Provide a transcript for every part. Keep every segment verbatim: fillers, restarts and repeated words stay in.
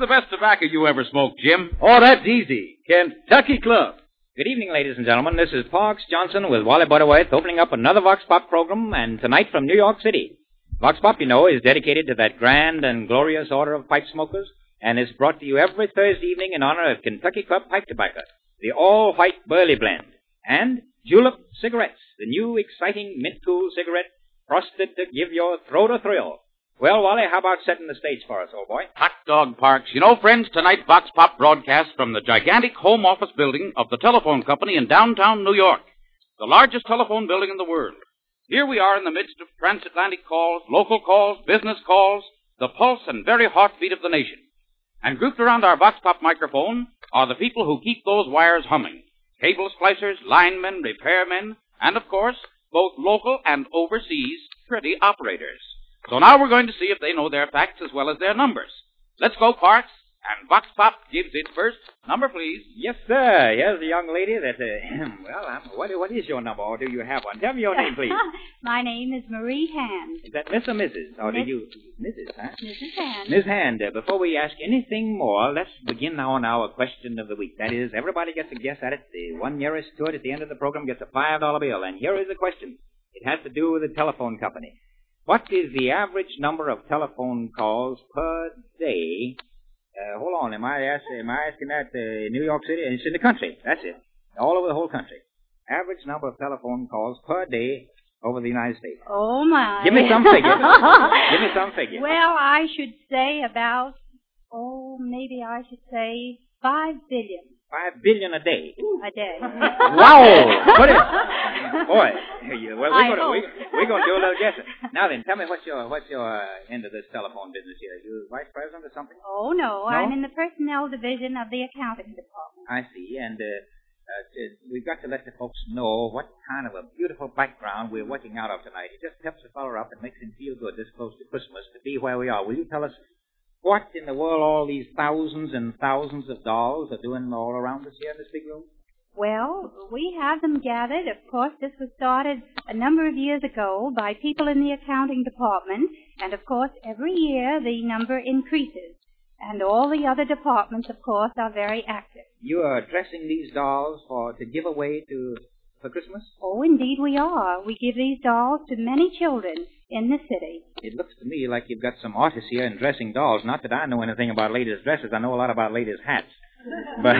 the best tobacco you ever smoked, Jim? Oh, that's easy. Kentucky Club. Good evening, ladies and gentlemen. This is Parks Johnson with Wally Butterworth opening up another Vox Pop program, and tonight from New York City. Vox Pop, you know, is dedicated to that grand and glorious order of pipe smokers, and is brought to you every Thursday evening in honor of Kentucky Club Pipe Tobacco, the all-white Burley Blend, and Julep Cigarettes, the new exciting mint-cool cigarette frosted to give your throat a thrill. Well, Wally, how about setting the stage for us, old boy? Hot dog, Parks. You know, friends, tonight Vox Pop broadcasts from the gigantic home office building of the telephone company in downtown New York, the largest telephone building in the world. Here we are in the midst of transatlantic calls, local calls, business calls, the pulse and very heartbeat of the nation. And grouped around our Vox Pop microphone are the people who keep those wires humming. Cable splicers, linemen, repairmen, and, of course, both local and overseas pretty operators. So now we're going to see if they know their facts as well as their numbers. Let's go, Parks, and Vox Pop gives it first. Number, please. Yes, sir. Here's the young lady that, uh, well, I'm, what, what is your number, or do you have one? Tell me your name, please. My name is Marie Hand. Is that Miss or Missus? Or Miss, do you... Missus, huh? Missus Hand. Miss Hand, uh, before we ask anything more, let's begin now on our question of the week. That is, everybody gets a guess at it. The one nearest to it at the end of the program gets a five dollar bill. And here is the question. It has to do with the telephone company. What is the average number of telephone calls per day? Uh, hold on, am I, ask, am I asking that uh, in New York City? It's in the country, that's it. All over the whole country. Average number of telephone calls per day over the United States. Oh, my. Give me some figure. Give me some figure. Well, I should say about, oh, maybe I should say five billion. Five billion a day. A day. Wow! Put it. Boy, well, we're going we, we're going to do a little guessing. Now then, tell me what's your what's your uh, end of this telephone business here? Are you vice president or something? Oh, no, no. I'm in the personnel division of the accounting department. I see, and uh, uh, we've got to let the folks know what kind of a beautiful background we're working out of tonight. It just peps the fellow up and makes him feel good this close to Christmas to be where we are. Will you tell us what in the world all these thousands and thousands of dolls are doing all around us here in this big room? Well, we have them gathered. Of course, this was started a number of years ago by people in the accounting department. And, of course, every year the number increases. And all the other departments, of course, are very active. You are dressing these dolls for to give away to for Christmas? Oh, indeed we are. We give these dolls to many children in the city. It looks to me like you've got some artists here in dressing dolls. Not that I know anything about ladies' dresses. I know a lot about ladies' hats. But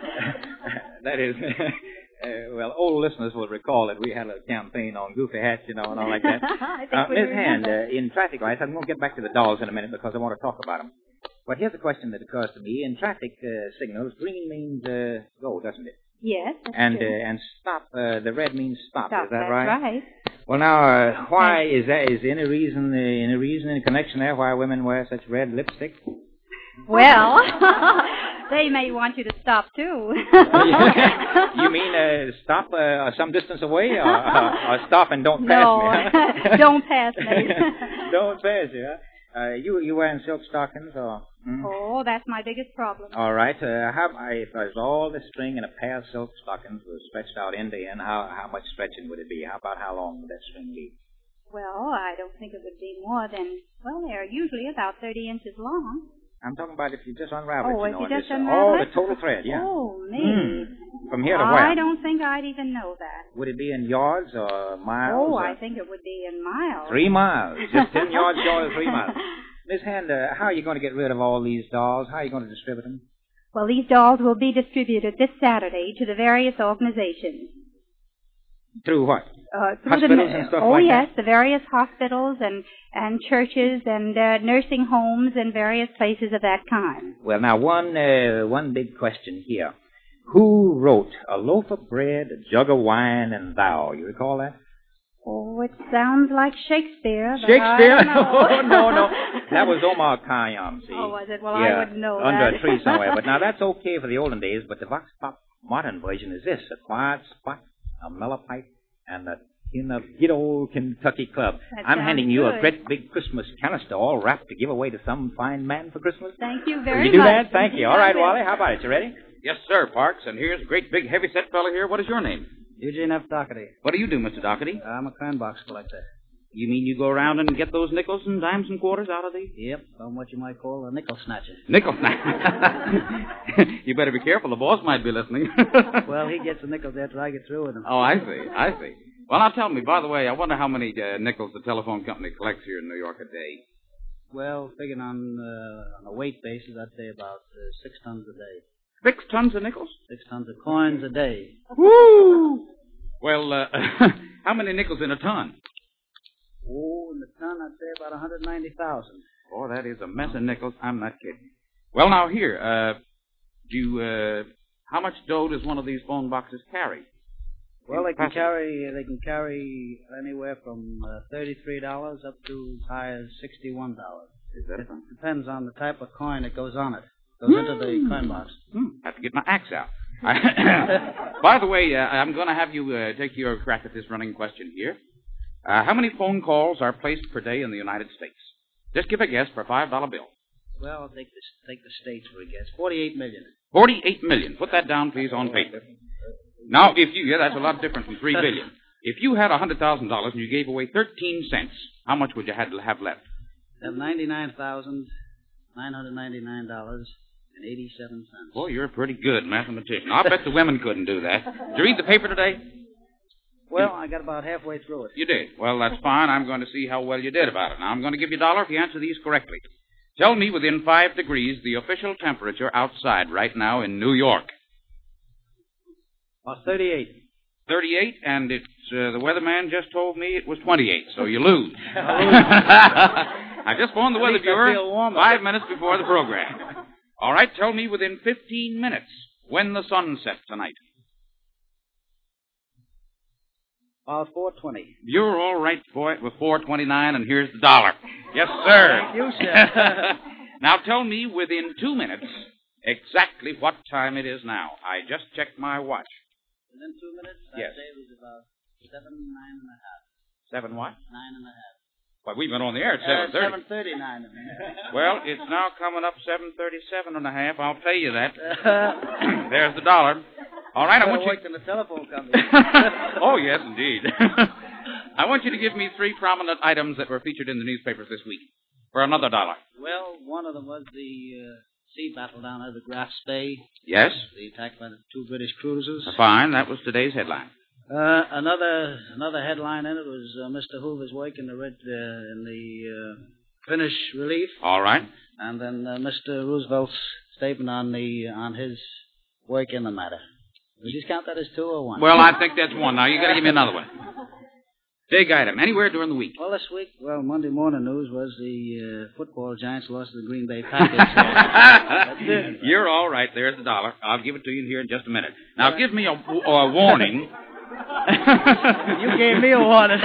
that is, uh, well, old listeners will recall that we had a campaign on goofy hats, you know, and all like that. I think uh, we Miss remember. Hand, uh, in traffic lights, I'm going to get back to the dolls in a minute because I want to talk about them. But here's a question that occurs to me. In traffic uh, signals, green means uh, go, doesn't it? Yes, that's and true. Uh, and stop, uh, the red means stop. Stop, Is that that's right? right. Well, now, uh, why is that? Is there any reason, uh, any reason in connection there why women wear such red lipstick? Well, they may want you to stop, too. You mean uh, stop uh, some distance away or, uh, or stop and don't pass no, me? Huh? Don't pass me. Don't pass you, huh? Uh, you, you wearing silk stockings or... Hmm? Oh, that's my biggest problem. All right. Uh, how, if there's all this string and a pair of silk stockings was stretched out end to end, how, how much stretching would it be? How about how long would that string be? Well, I don't think it would be more than, well, they're usually about thirty inches long. I'm talking about if you just unravel Oh, it, you if know. you and just this, uh, unravel Oh, it? the total thread, yeah. Oh, me. Mm. From here to where? I don't think I'd even know that. Would it be in yards or miles? Oh, or? I think it would be in miles. Three miles. Just ten yards short of three miles. Miss Hand, uh, how are you going to get rid of all these dolls? How are you going to distribute them? Well, these dolls will be distributed this Saturday to the various organizations. Through what? Uh, through Hospitals the, and stuff oh, like yes, that? the various hospitals and, and churches and uh, nursing homes and various places of that kind. Well, now, one, uh, one big question here. Who wrote A Loaf of Bread, A Jug of Wine, and Thou? You recall that? Oh, it sounds like Shakespeare. But Shakespeare? I don't know. Oh, no, no. That was Omar Khayyam, see. Oh, was it? Well, yeah, I wouldn't know under that. a tree somewhere. But now, that's okay for the olden days, but the Vox Pop modern version is this. A quiet spot, a mellow pipe, and a tin of good old Kentucky Club. That I'm sounds handing you good. a great big Christmas canister all wrapped to give away to some fine man for Christmas. Thank you Will very you do much. that? Thank you. All right, Wally, how about it? You ready? Yes, sir, Parks. And here's a great big heavy-set fellow here. What is your name? Eugene F. Doherty. What do you do, Mister Doherty? I'm a coin box collector. You mean you go around and get those nickels and dimes and quarters out of the... Yep, I'm what you might call a nickel snatcher. Nickel snatcher. You better be careful. The boss might be listening. Well, he gets the nickels after I get through with them. Oh, I see. I see. Well, now tell me, by the way, I wonder how many uh, nickels the telephone company collects here in New York a day. Well, figuring on, uh, on a weight basis, I'd say about uh, six tons a day. Six tons of nickels? Six tons of coins a day. Woo! Well, uh, how many nickels in a ton? Oh, in the ton, I'd say about one hundred ninety thousand. Oh, that is a mess of nickels. I'm not kidding. Well, now, here, uh, do you, uh, how much dough does one of these phone boxes carry? Well, they can carry, they can carry anywhere from uh, thirty-three dollars up to as high as sixty-one dollars. Is that It something? depends on the type of coin that goes on it. Goes mm. into the coin box. Hmm. Have to get my axe out. By the way, uh, I'm going to have you uh, take your crack at this running question here. Uh, how many phone calls are placed per day in the United States? Just give a guess for a five dollar bill. Well, I'll take, this, take the states for a guess. forty-eight million. forty-eight million. Put that down, please, on paper. Now, if you, yeah, that's a lot different from three billion. If you had one hundred thousand dollars and you gave away thirteen cents, how much would you have, have left? I have ninety-nine thousand nine hundred ninety-nine dollars and eighty-seven cents. Boy, you're a pretty good mathematician. I'll bet the women couldn't do that. Did you read the paper today? Well, I got about halfway through it. You did. Well, that's fine. I'm going to see how well you did about it. Now, I'm going to give you a dollar if you answer these correctly. Tell me within five degrees the official temperature outside right now in New York. About thirty-eight. thirty-eight, and it's uh, the weatherman just told me it was twenty-eight, so you lose. I just phoned the weather bureau five minutes before the program. All right, tell me within fifteen minutes when the sun sets tonight. About four twenty. You're all right, boy. It was four twenty-nine, and here's the dollar. Yes, sir. Thank you, sir. Now tell me within two minutes exactly what time it is now. I just checked my watch. Within two minutes? Yes. I'd say it was about seven, nine and a half. Seven what? Nine and a half. Why, we've been on the air at Uh, seven thirty. seven thirty-nine and a half. Well, it's now coming up seven thirty-seven and a half. I'll pay you that. There's the dollar. All right, I want you... worked in the telephone company. Oh, yes, indeed. I want you to give me three prominent items that were featured in the newspapers this week for another dollar. Well, one of them was the uh, sea battle down at the Graph's Bay. Yes? The attack by the two British cruisers. Fine. That was today's headline. Uh, another another headline in it was uh, Mister Hoover's work in the red, uh, in the uh, Finnish relief. All right. And then uh, Mister Roosevelt's statement on the on his work in the matter. Would you count that as two or one? Well, I think that's one. Now, you got to give me another one. Big item. Anywhere during the week. Well, this week, well, Monday morning news was the uh, football Giants lost to the Green Bay Packers. That's it. You're all right. There's the dollar. I'll give it to you here in just a minute. Now, uh, give me a, a warning. You gave me a warning.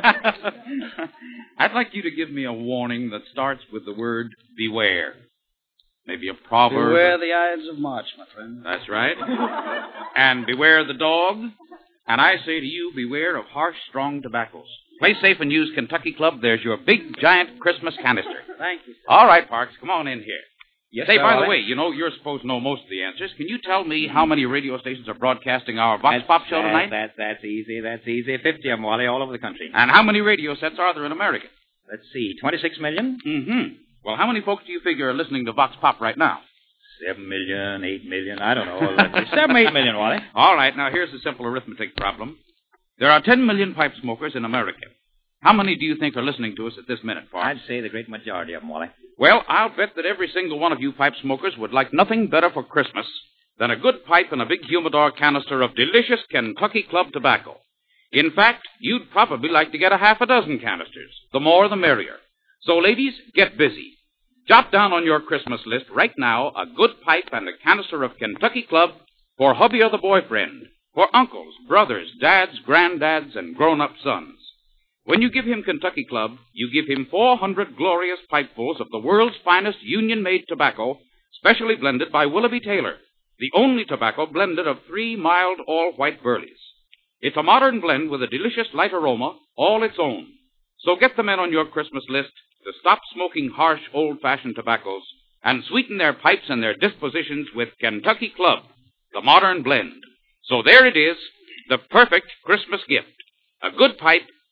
I'd like you to give me a warning that starts with the word beware. Maybe a proverb. Beware the Ides of March, my friend. That's right. And beware the dog. And I say to you, beware of harsh, strong tobaccos. Play safe and use Kentucky Club. There's your big, giant Christmas canister. Thank you, sir. All right, Parks, come on in here. Yes, Say, sir, by I'll the let- way, you know, you're supposed to know most of the answers. Can you tell me how many radio stations are broadcasting our Vox That's- Pop show that- tonight? That, that's easy. That's easy. Fifty of them, Wally, all over the country. And how many radio sets are there in America? Let's see, twenty-six million? Mm-hmm. Well, how many folks do you figure are listening to Vox Pop right now? Seven million, eight million, I don't know. Let's see, seven, eight million, Wally. All right, now here's a simple arithmetic problem. There are ten million pipe smokers in America. How many do you think are listening to us at this minute, Parks? I'd say the great majority of them, Wally. Well, I'll bet that every single one of you pipe smokers would like nothing better for Christmas than a good pipe and a big humidor canister of delicious Kentucky Club tobacco. In fact, you'd probably like to get a half a dozen canisters. The more, the merrier. So, ladies, get busy. Jot down on your Christmas list right now a good pipe and a canister of Kentucky Club for hubby or the boyfriend, for uncles, brothers, dads, granddads, and grown-up sons. When you give him Kentucky Club, you give him four hundred glorious pipefuls of the world's finest union-made tobacco, specially blended by Willoughby Taylor, the only tobacco blended of three mild all-white burleys. It's a modern blend with a delicious light aroma, all its own. So get the men on your Christmas list to stop smoking harsh, old-fashioned tobaccos and sweeten their pipes and their dispositions with Kentucky Club, the modern blend. So there it is, the perfect Christmas gift. A good pipe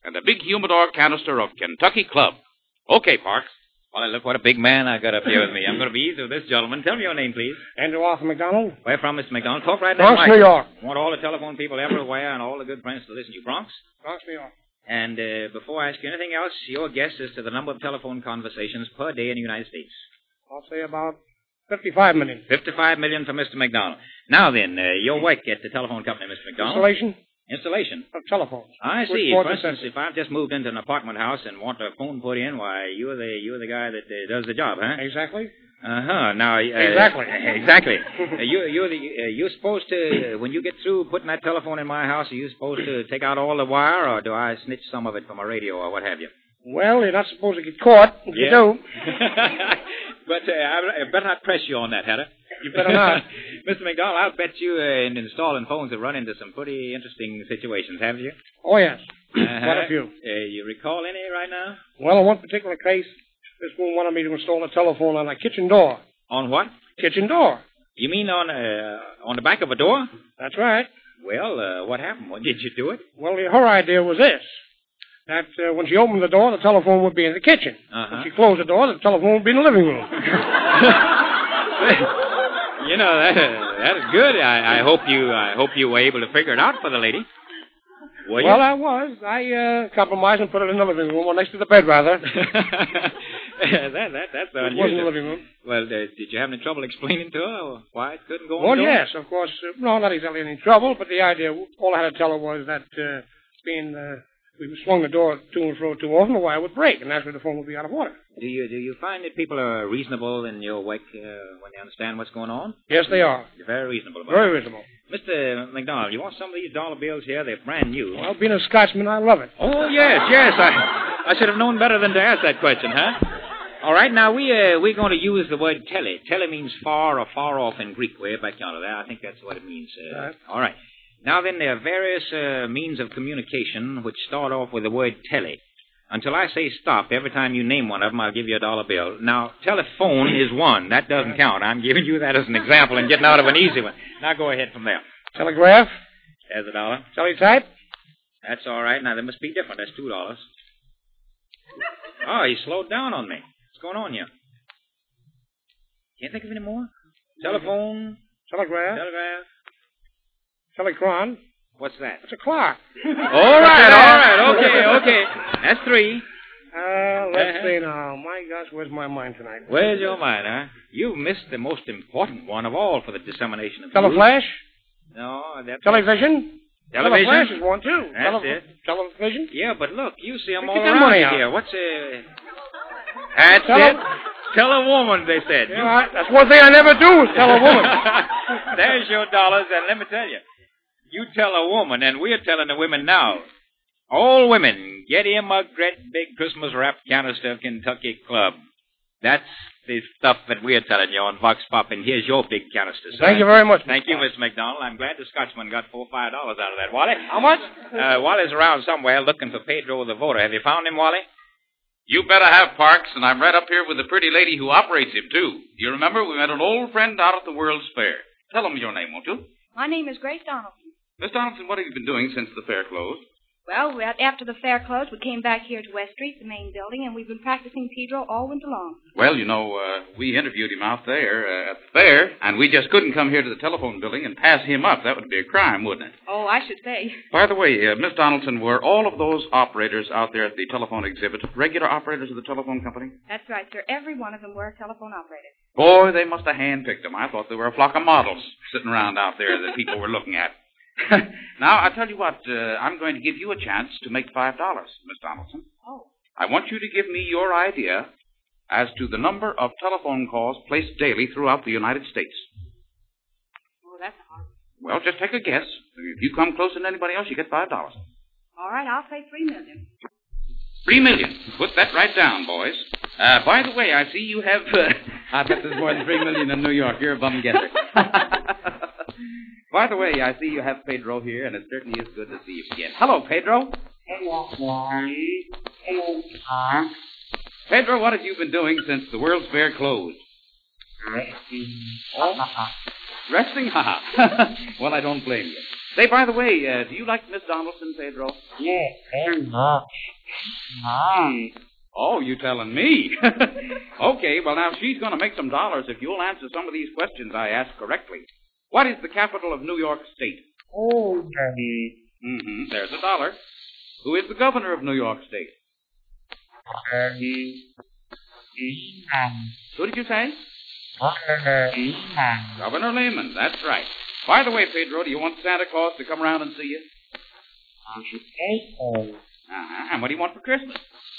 and a big humidor canister of Kentucky Club. Okay, Parks. Well, look what a big man I got up here with me. I'm going to be easy with this gentleman. Tell me your name, please. Andrew Arthur McDonald. Where from, Mister McDonald? Talk right now. Bronx, New York. Want all the telephone people everywhere and all the good friends to listen to you. Bronx? Bronx, New York. And uh, before I ask you anything else, your guess as to the number of telephone conversations per day in the United States. I'll say about fifty-five million. fifty-five million for Mister McDonald. Now then, uh, your work at the telephone company, Mister McDonald. Installation Installation. of telephones. I see. Switchboard For and instance, sensors. if I've just moved into an apartment house and want a phone put in, why, you're the you're the guy that uh, does the job, huh? Exactly. Uh-huh. Now, uh, Exactly. exactly. uh, you, you're, the, uh, you're supposed to, uh, when you get through putting that telephone in my house, are you supposed to take out all the wire, or do I snitch some of it from a radio, or what have you? Well, you're not supposed to get caught. If you do, But uh, I, I better not press you on that, Hedda. you better not. Mister McDonald, I'll bet you uh, in installing phones have run into some pretty interesting situations, haven't you? Oh, yes. Uh-huh. Quite a few. Uh, you recall any right now? Well, in one particular case, this woman wanted me to install a telephone on a kitchen door. On what? Kitchen door. You mean on uh, on the back of a door? That's right. Well, uh, what happened? When did you do it? Well, her idea was this. That uh, when she opened the door, the telephone would be in the kitchen. Uh-huh. When she closed the door, the telephone would be in the living room. You know, that, that is good. I, I hope you I hope you were able to figure it out for the lady. Were you? Well, I was. I uh, compromised and put it in the living room, or next to the bed, rather. that, that, that's It unusual. was in the living room. Well, uh, did you have any trouble explaining to her why it couldn't go on? Well, the door? yes, of course. Uh, no, not exactly any trouble, but the idea, all I had to tell her was that uh, being, uh, we swung the door to and fro too often, the wire would break, and that's where the phone would be out of order. Do you do you find that people are reasonable in your work uh, when they understand what's going on? Yes, they are. You're very reasonable about Very it. reasonable. Mister McDonald, you want some of these dollar bills here? They're brand new. Well, being a Scotsman, I love it. Oh, yes, yes. I, I should have known better than to ask that question, huh? All right, now, we, uh, we're going to use the word tele. Tele means far or far off in Greek, way back yonder there. I think that's what it means. Uh, Right. All right. Now, then, there are various uh, means of communication which start off with the word tele. Until I say stop, every time you name one of them, I'll give you a dollar bill. Now, telephone is one. That doesn't count. I'm giving you that as an example and getting out of an easy one. Now, go ahead from there. Telegraph, There's a dollar. teletype, That's all right. Now, they must be different. That's two dollars. Oh, he slowed down on me. What's going on here? Can't think of any more? Telephone, telegraph, telegraph. telecron. What's that? It's a clock. All right, all right. Okay, okay. That's three. Uh, let's Uh-huh. see now. My gosh, where's my mind tonight? Where's your mind, huh? You've missed the most important one of all for the dissemination of news. Teleflash, No, that's... television. Television? Teleflash is one, too. That's Tele- it. Television. Yeah, but look, you see them Get all that around money you out. here. What's a... That's Tele- it. Tell a woman, they said. Yeah, I- that's one thing I never do is tell a woman. There's your dollars, and let me tell you. You tell a woman, and we're telling the women now. All women, get him a great big Christmas wrap canister of Kentucky Club. That's the stuff that we're telling you on Vox Pop, and here's your big canister, sir. Thank you very much. Thank you, Mister McDonald. I'm glad the Scotchman got four or five dollars out of that. Wally? How much? Uh, Wally's around somewhere looking for Pedro the voter. Have you found him, Wally? You better have, Parks, and I'm right up here with the pretty lady who operates him, too. You remember we met an old friend out at the World's Fair. Tell him your name, won't you? My name is Grace Donaldson. Miss Donaldson, what have you been doing since the fair closed? Well, we- after the fair closed, we came back here to West Street, the main building, and we've been practicing Pedro all winter long. Well, you know, uh, we interviewed him out there uh, at the fair, and we just couldn't come here to the telephone building and pass him up. That would be a crime, wouldn't it? Oh, I should say. By the way, uh, Miss Donaldson, were all of those operators out there at the telephone exhibit regular operators of the telephone company? That's right, sir. Every one of them were telephone operators. Boy, they must have handpicked them. I thought they were a flock of models sitting around out there that people were looking at. Now, I'll tell you what, uh, I'm going to give you a chance to make five dollars, Miss Donaldson. Oh. I want you to give me your idea as to the number of telephone calls placed daily throughout the United States. Oh, that's hard. Well, just take a guess. If you come closer than anybody else, you get five dollars. All right, I'll say three million. Three million. Put that right down, boys. Uh, by the way, I see you have... Uh, I bet there's more than three million in New York. You're a bum getter. By the way, I see you have Pedro here, and it certainly is good to see you again. Hello, Pedro. Hello, Wally. Hello, Park. Pedro, what have you been doing since the World's Fair closed? Resting. Oh, Resting? Ha ha. Well, I don't blame you. Say, by the way, uh, do you like Miss Donaldson, Pedro? Yes, very much. Nice. Oh, you telling me? Okay, well, now, she's going to make some dollars if you'll answer some of these questions I ask correctly. What is the capital of New York State? Oh, Daddy. Mm-hmm. There's a dollar. Who is the governor of New York State? Daddy. Lehman. Who did you say? Governor Lehman. Governor Lehman, that's right. By the way, Pedro, do you want Santa Claus to come around and see you? I should say so. Uh-huh. And what do you want for Christmas?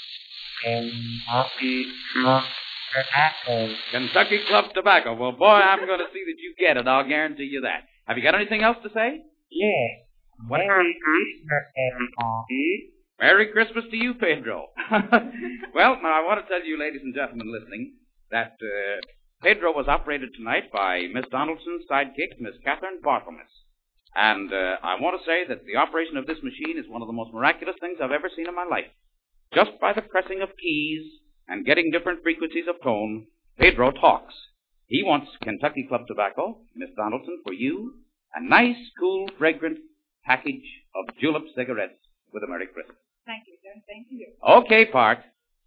Kentucky Club Tobacco. Kentucky Club Tobacco. Well, boy, I'm going to see that you get it. I'll guarantee you that. Have you got anything else to say? Yes. What? Merry Christmas, everybody. Merry Christmas to you, Pedro. Well, now, I want to tell you, ladies and gentlemen listening, that uh, Pedro was operated tonight by Miss Donaldson's sidekick, Miss Catherine Barthelmess. And uh, I want to say that the operation of this machine is one of the most miraculous things I've ever seen in my life. Just by the pressing of keys and getting different frequencies of tone, Pedro talks. He wants Kentucky Club Tobacco, Miss Donaldson, for you, a nice, cool, fragrant package of julep cigarettes with a Merry Christmas. Thank you, sir. Thank you. Okay, Park.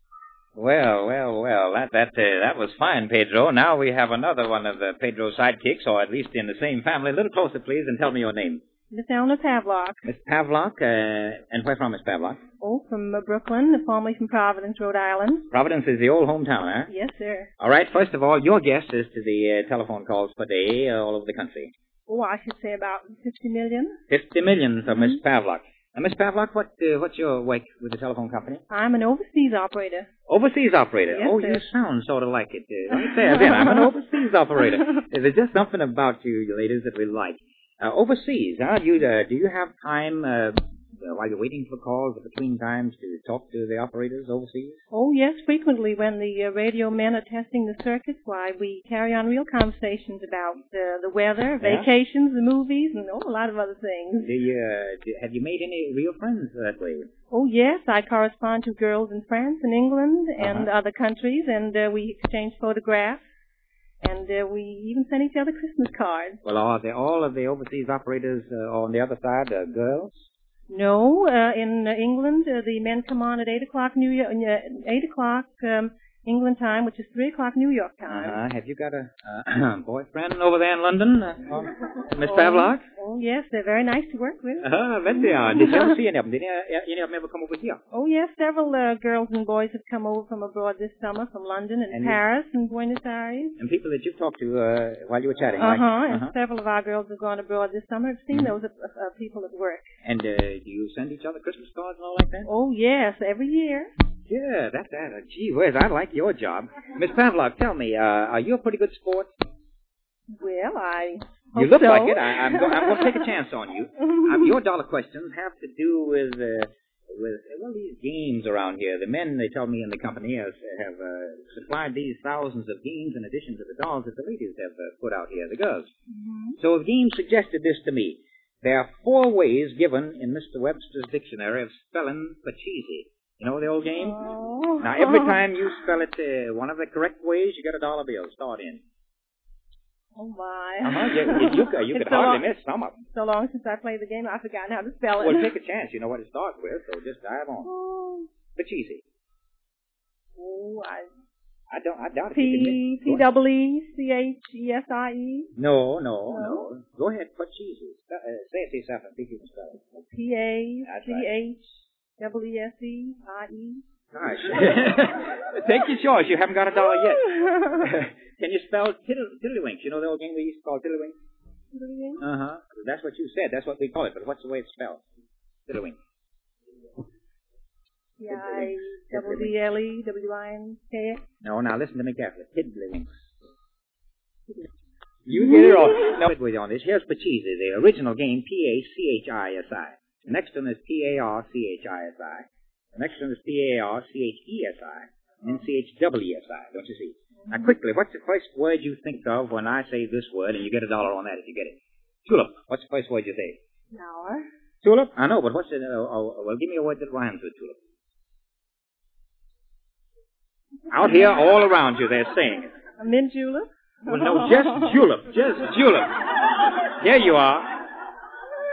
Well, well, well, that that uh, that was fine, Pedro. Now we have another one of uh, Pedro's sidekicks, or at least in the same family. A little closer, please, and tell me your name. Miss Eleanor Pavlock. Miss Pavlock, uh, and where from, Miss Pavlock? Oh, from uh, Brooklyn, formerly from Providence, Rhode Island. Providence is the old hometown, huh? Yes, sir. All right, first of all, your guess as to the uh, telephone calls per day uh, all over the country. Oh, I should say about fifty million. Fifty million for Mm-hmm. Miss Pavlock. Now, Miss Pavlock, what uh, what's your work with the telephone company? I'm an overseas operator. Overseas operator. Yes, oh, sir. you sound sort of like it. Uh, let me say it again. I'm an overseas operator. There's just something about you, you ladies, that we like. Uh, overseas, huh? You, uh, do you have time uh, uh, while you're waiting for calls or between times to talk to the operators overseas? Oh, yes, frequently when the uh, radio men are testing the circuits, why, we carry on real conversations about uh, the weather, Yeah? vacations, the movies, and oh, a lot of other things. Do you, uh, do, have you made any real friends that way? Oh, yes, I correspond to girls in France and England and Uh-huh. other countries, and uh, we exchange photographs, and uh, we even send each other Christmas cards. Well, are they all of the overseas operators uh, on the other side uh, girls? No, uh, in uh, England, uh, the men come on at eight o'clock New York, uh, eight o'clock um, England time, which is three o'clock New York time. Uh-huh. Have you got a uh, boyfriend over there in London, uh, Miss Oh, Pavlock? Oh, yes, they're very nice to work with. Uh-huh, I bet they are. Did you ever see any of them? Did any, any of them ever come over here? Oh, yes, several uh, girls and boys have come over from abroad this summer, from London and, And you- Paris and Buenos Aires. And people that you've talked to uh, while you were chatting, Uh-huh, right? and several of our girls have gone abroad this summer. I've seen Mhm. those uh, uh, people at work. And uh, do you send each other Christmas cards and all like that? Oh, yes, every year. Yeah, that's that. Uh, gee whiz, I like your job. Miss Pavlock, tell me, uh, are you a pretty good sport? Well, I You hope look so. like it. I, I'm, go- I'm going to take a chance on you. Uh, your dollar questions have to do with, uh, with well, these games around here. The men, they tell me in the company, has, have uh, supplied these thousands of games in addition to the dolls that the ladies have uh, put out here, the girls. Mhm. So a game suggested this to me. There are four ways given in Mister Webster's dictionary of spelling Pachisi. You know the old game? Oh. Now, every time you spell it uh, one of the correct ways, you get a dollar bill. Start in. Oh, my. Uh-huh. You, you, you, could- you It's could so hardly long- miss some of them. So long since I played the game, I've forgotten how to spell it. Well, take a chance. You know what it starts with, so just dive on. Oh, Pachisi. oh, I... I don't. I doubt if you can P, miss. P Go ahead. double E, C H E S I E, No, no, No? no. Go ahead. Pachisi. Uh, say it yourself and think you can spell it. P A, That's C right. H, double E S E, I E. Gosh. Take your choice. You haven't got a dollar yet. Can you spell tiddle, tiddlywinks? You know the old game we used to call tiddlywinks? Uh-huh. That's what you said. That's what we call it. But what's the way it's spelled? Tiddlywinks. P I double D L E W I N K. No, now listen to me carefully. Tiddlywinks. You get it all. No, with you on this. Here's Pachisi, the original game, P A C H I S I. The next one is P A R C H I S I. The next one is P A R C H E S I. And then C H W E S I, don't you see? Now, quickly, what's the first word you think of when I say this word, and you get a dollar on that if you get it? Tulip. What's the first word you say? Flower. Tulip? I know, but what's it? Uh, oh, well, give me a word that rhymes with tulip. Out here, all around you, they're saying it. A mint julep. Well, no, just julep. Just julep. Here you are.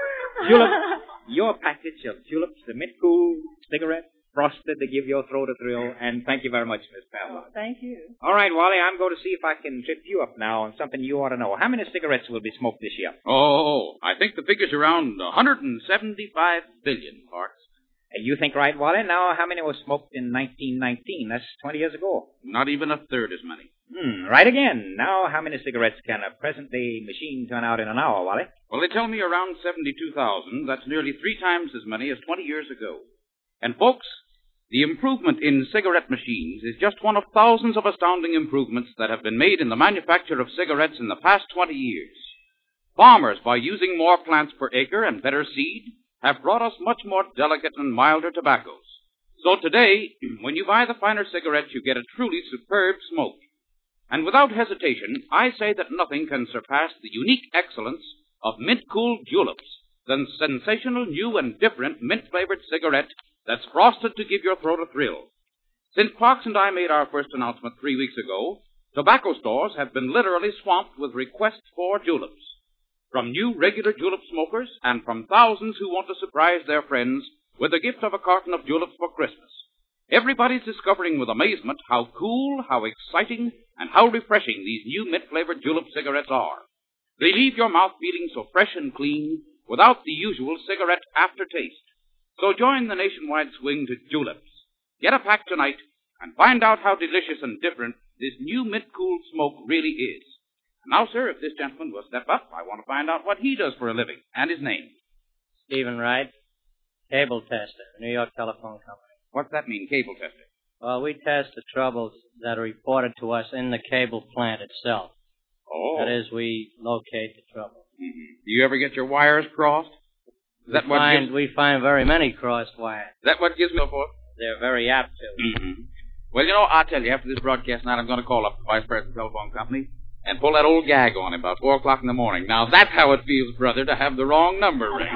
Julep, your package of Juleps, the mint cool cigarette, frosted to give your throat a thrill, and thank you very much, Miss Pavlov. Thank you. All right, Wally, I'm going to see if I can trip you up now on something you ought to know. How many cigarettes will be smoked this year? Oh, I think the figure's around one hundred seventy-five billion, Parks. Uh, you think right, Wally? Now, how many were smoked in nineteen nineteen? That's twenty years ago. Not even a third as many. Hmm, right again. Now, how many cigarettes can a present-day machine turn out in an hour, Wally? Well, they tell me around seventy-two thousand. That's nearly three times as many as twenty years ago. And, folks, the improvement in cigarette machines is just one of thousands of astounding improvements that have been made in the manufacture of cigarettes in the past twenty years. Farmers, by using more plants per acre and better seed, have brought us much more delicate and milder tobaccos. So today, when you buy the finer cigarettes, you get a truly superb smoke. And without hesitation, I say that nothing can surpass the unique excellence of Mint Cool Juleps, the sensational new and different mint-flavored cigarette that's frosted to give your throat a thrill. Since Parks and I made our first announcement three weeks ago, tobacco stores have been literally swamped with requests for juleps. From new regular julep smokers and from thousands who want to surprise their friends with the gift of a carton of juleps for Christmas. Everybody's discovering with amazement how cool, how exciting, and how refreshing these new mint-flavored julep cigarettes are. They leave your mouth feeling so fresh and clean without the usual cigarette aftertaste. So join the nationwide swing to juleps. Get a pack tonight and find out how delicious and different this new mint-cool smoke really is. Now, sir, if this gentleman will step up, I want to find out what he does for a living and his name. Stephen Wright, cable tester, New York Telephone Company. What's that mean, cable tester? Well, we test the troubles that are reported to us in the cable plant itself. Oh. That is, we locate the trouble. Mm-hmm. Do you ever get your wires crossed? Is that we, what find, gives... we find very many crossed wires. Is that what gives me a for? They're very apt to. Mm-hmm. Well, you know, I'll tell you, after this broadcast tonight, I'm going to call up the Vice President of the Telephone Company and pull that old gag on him about four o'clock in the morning. Now, that's how it feels, brother, to have the wrong number ring.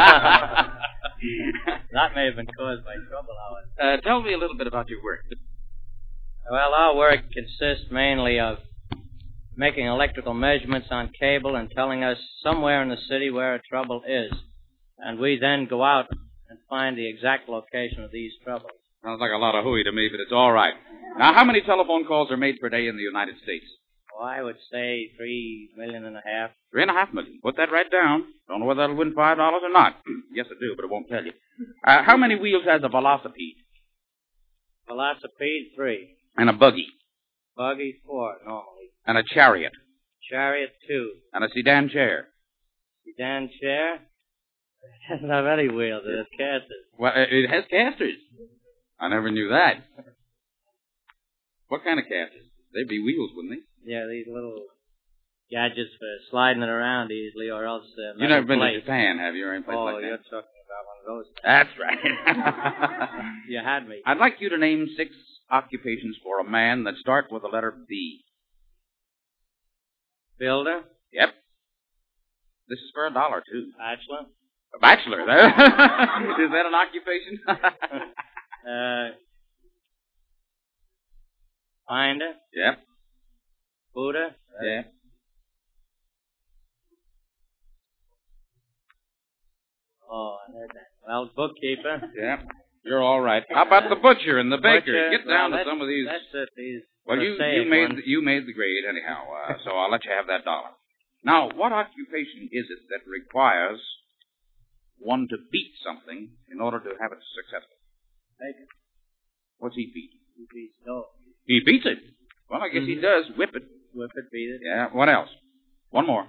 That may have been caused by trouble hours. Uh, tell me a little bit about your work. Well, our work consists mainly of making electrical measurements on cable and telling us somewhere in the city where a trouble is. And we then go out and find the exact location of these troubles. Sounds like a lot of hooey to me, but it's all right. Now, how many telephone calls are made per day in the United States? Well, I would say three million and a half. Three and a half million. Put that right down. Don't know whether that'll win five dollars or not. Yes, I do, but it won't tell you. Uh, how many wheels has a velocipede? Velocipede, three. And a buggy? Buggy, four, normally. And a chariot? Chariot, two. And a sedan chair? Sedan chair? It doesn't have any wheels. It has casters. Well, it has casters. I never knew that. What kind of casters? They'd be wheels, wouldn't they? Yeah, these little gadgets for sliding it around easily, or else... Uh, You've never been plate. to Japan, have you, or any place oh, like that? you're talking about one of those. That's right. You had me. I'd like you to name six occupations for a man that start with the letter B. Builder? Yep. This is for a dollar, too. Bachelor? A bachelor. Is that an occupation? uh, finder? Yep. Buddha? Yeah. Oh, I heard that. Well, bookkeeper. Yeah. You're all right. How about the butcher and the baker? Butcher, Get down well, to some of these. That's it. These. Well, you you made ones. the, you made the grade anyhow, uh, so I'll let you have that dollar. Now, what occupation is it that requires one to beat something in order to have it successful? Baker. What's he beat? He beats dough. He beats it. Well, I guess Mm-hmm. he does. Whip it. Whip it, beat it. Yeah. What else? One more.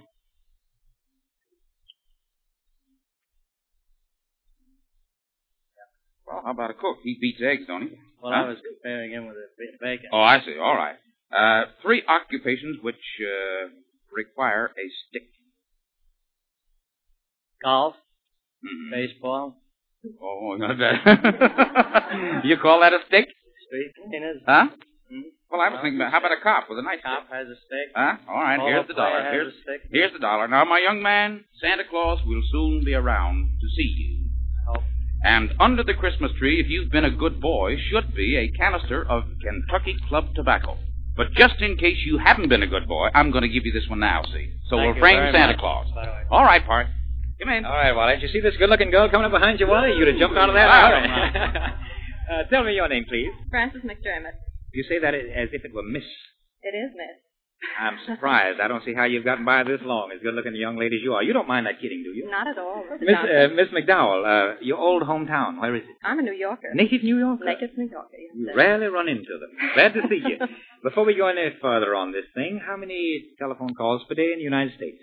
Well, how about a cook? He beats eggs, don't he? Well, huh? I was comparing him with a bacon. Oh, I see. All right. Uh, three occupations which uh, require a stick. Golf. Mm-hmm. Baseball. Oh, not bad. You call that a stick? Street cleaners. Huh? Hmm? Well, I was thinking about, how about a cop with a nice Cop stick? has a stick. Huh? All right, Polo here's the dollar. player Here's, has a stick. here's the dollar. Now, my young man, Santa Claus will soon be around to see you. Oh. And under the Christmas tree, if you've been a good boy, should be a canister of Kentucky Club tobacco. But just in case you haven't been a good boy, I'm going to give you this one now, see? So Thank we'll you frame very Santa much, Claus. by the way. All right, Park. Come in. All right, Wally. Did you see this good-looking girl coming up behind you, Wally? You'd have jumped out of that. Wow. All right. uh, tell me your name, please. Frances McDermott. You say that as if it were Miss. It is Miss. I'm surprised. I don't see how you've gotten by this long, as good-looking a young lady as you are. You don't mind that kidding, do you? Not at all, Mister Miss, Johnson. uh, Miss McDowell, uh, your old hometown, where is it? I'm a New Yorker. Native New Yorker? Native New Yorker, yes, You sir. rarely run into them. Glad to see you. Before we go any further on this thing, how many telephone calls per day in the United States?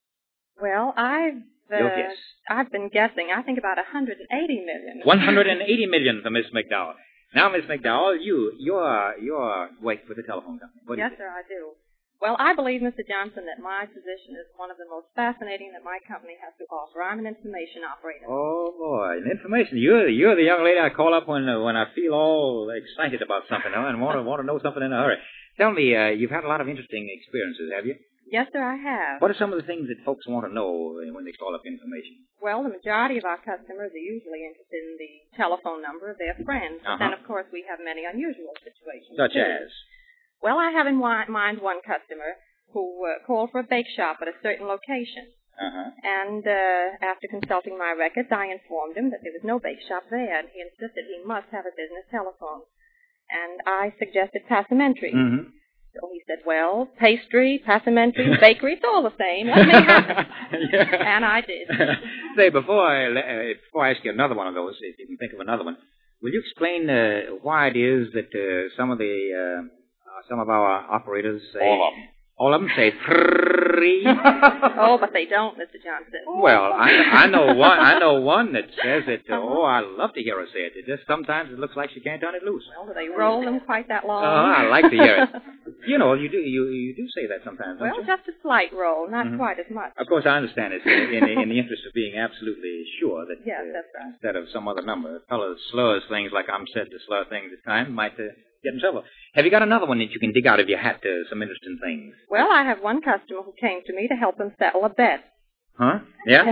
Well, I've... Uh, Your guess. I've been guessing. I think about one hundred eighty million. one hundred eighty million for Miss McDowell. Now, Miss McDowell, you, you're, you're work for the telephone company. What Yes, is it? sir, I do. Well, I believe, Mister Johnson, that my position is one of the most fascinating that my company has to offer. I'm an information operator. Oh, boy. And information. You're, you're the young lady I call up when, uh, when I feel all excited about something huh, and want to, want to know something in a hurry. Tell me, uh, you've had a lot of interesting experiences, have you? Yes, sir, I have. What are some of the things that folks want to know when they call up information? Well, the majority of our customers are usually interested in the telephone number of their friends. But Uh-huh. then, of course, we have many unusual situations. Such too. as? Well, I have in wi- mind one customer who uh, called for a bake shop at a certain location. Uh-huh. And uh, after consulting my records, I informed him that there was no bake shop there, and he insisted he must have a business telephone. And I suggested passementry. Mm-hmm. So he said, well, pastry, passementry, bakery, it's all the same. Let me have it. Yeah. And I did. Say, before I, uh, before I ask you another one of those, if you can think of another one, will you explain uh, why it is that uh, some of the uh, uh, some of our operators say All of them. all of them say three? Oh, but they don't, Mister Johnson. Well, I, I know one. I know one that says it. Uh, oh, I love to hear her say it. It just sometimes it looks like she can't turn it loose. Well, do they roll them quite that long? Oh, I like to hear it. You know, you do you you do say that sometimes, don't Well, you? just a slight roll, not Mhm. quite as much. Of course, I understand it. In, in, in the interest of being absolutely sure that Yes, uh, that's right. instead of some other number, a fellow slurs things like I'm said to slur things at times might uh, get in trouble. Have you got another one that you can dig out of your hat to some interesting things? Well, I have one customer who came to me to help him settle a bet. Huh? Yeah?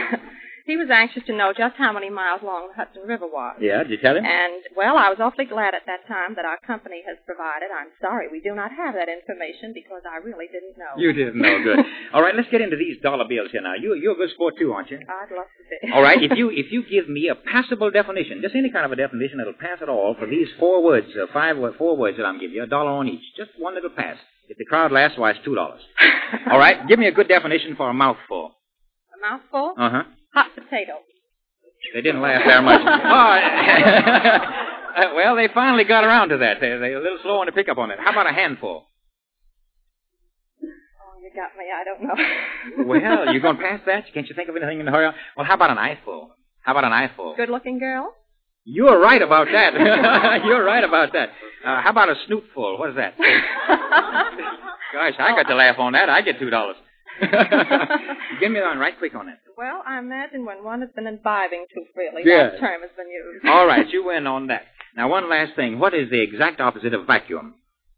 He was anxious to know just how many miles long the Hudson River was. Yeah, did you tell him? And, well, I was awfully glad at that time that our company has provided. I'm sorry we do not have that information because I really didn't know. You didn't know, good. All right, let's get into these dollar bills here now. You, you're a good sport too, aren't you? I'd love to be. All right, if you if you give me a passable definition, just any kind of a definition that'll pass it all for these four words, uh, five wo- four words that I'm giving you, a dollar on each, just one that'll pass. If the crowd laughs, why, it's two dollars. All right, give me a good definition for a mouthful. A mouthful? Uh-huh. Hot potato. They didn't laugh very much. Oh, uh, well, they finally got around to that. They're, they're a little slow on the pickup on it. How about a handful? Oh, you got me. I don't know. Well, you're going past that? Can't you think of anything in a hurry? Well, how about an eyeful? How about an eyeful? Good-looking girl? You're right about that. You're right about that. Uh, how about a snootful? What is that? Gosh, I got to laugh on that. I get two dollars. Give me one right quick on it. Well, I imagine when one has been imbibing too freely, Yes. that term has been used. All right, you win on that. Now, one last thing. What is the exact opposite of vacuum?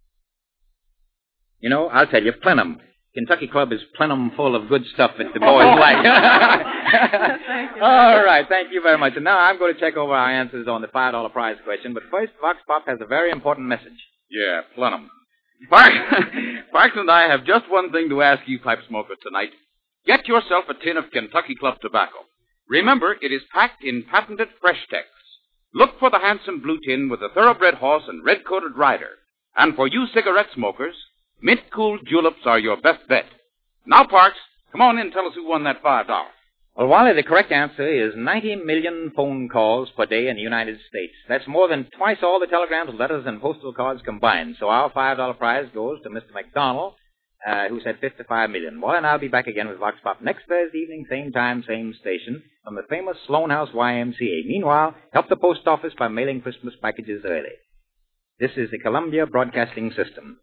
You know, I'll tell you, plenum. Kentucky Club is plenum full of good stuff that the boys like. Thank you. All right, thank you very much. And now I'm going to check over our answers on the five dollar prize question. But first, Vox Pop has a very important message. Yeah, plenum. Parks, Parks and I have just one thing to ask you pipe smokers tonight. Get yourself a tin of Kentucky Club tobacco. Remember, it is packed in patented Fresh Tex. Look for the handsome blue tin with the thoroughbred horse and red-coated rider. And for you cigarette smokers, mint-cooled juleps are your best bet. Now, Parks, come on in and tell us who won that five dollars. Well, Wally, the correct answer is ninety million phone calls per day in the United States. That's more than twice all the telegrams, letters, and postal cards combined. So our five dollar prize goes to Mister McDonald, uh, who said fifty-five million. Well, and I'll be back again with Vox Pop next Thursday evening, same time, same station, from the famous Sloan House Y M C A. Meanwhile, help the post office by mailing Christmas packages early. This is the Columbia Broadcasting System.